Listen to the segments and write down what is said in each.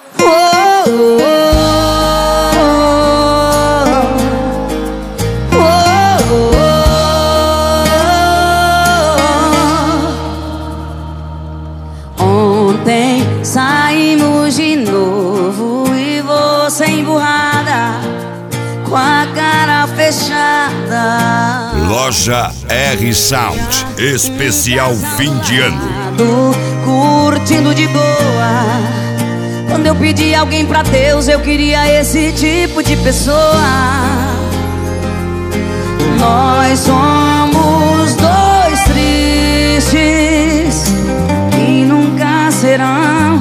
Ontem saímos de novo e você emburrada, com a cara fechada. Loja R Sound, especial fim de ano. Curtindo de boa. Quando eu pedi alguém pra Deus, eu queria esse tipo de pessoa. Nós somos dois tristes que nunca serão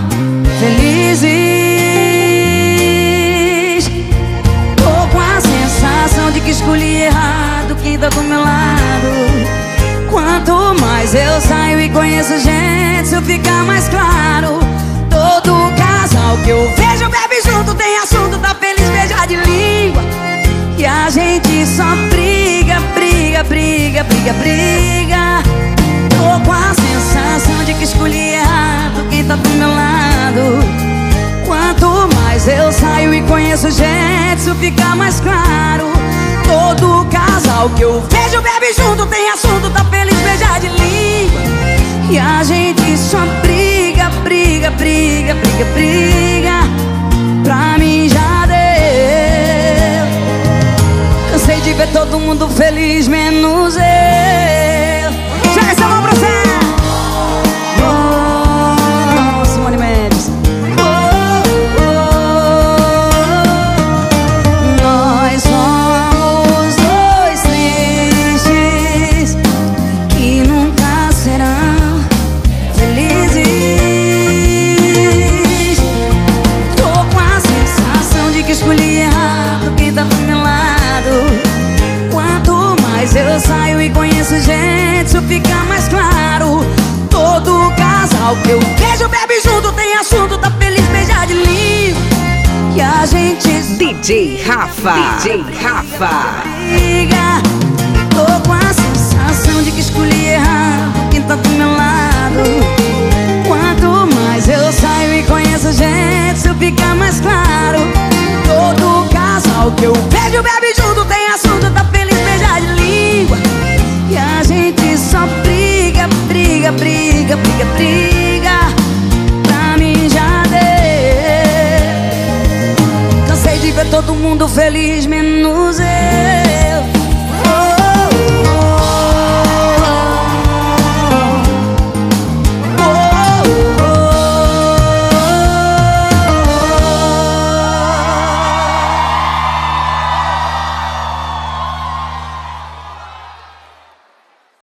felizes. Tô com a sensação de que escolhi errado quem tá do meu lado. Quanto mais eu saio e conheço gente, isso fica mais claro. Todo casal que eu vejo bebe junto, tem assunto, tá feliz, beija de língua. E a gente só briga, briga, briga, briga, briga. Tô com a sensação de que escolhi errado quem tá do meu lado. Quanto mais eu saio e conheço gente, isso fica mais claro. Todo casal que eu vejo bebe junto, tem assunto, tá feliz, beija de língua. E a gente só briga, briga, briga, briga, briga. Pra mim já deu. Cansei de ver todo mundo feliz, menos eu. Joga essa mão pra você. Oh, Simone Mendes. Nós somos dois tristes que nunca serão felizes. Tô com a sensação de que escolhi errado quem tá do meu lado. Quanto mais eu saio e conheço gente, isso fica mais claro. Todo casal que eu vejo bebe junto, tem assunto, tá feliz, beija de língua. E a gente DJ Rafa, DJ Rafa. briga. Tô com a sensação de que escolhi errado quem tá do meu lado. Quanto mais eu saio e conheço gente, isso fica mais claro. Todo casal que eu vejo bebe junto, tem assunto, tá feliz, beija de língua. E a gente só briga, briga, briga, briga, briga. Pra mim já deu. Cansei de ver todo mundo feliz, menos eu.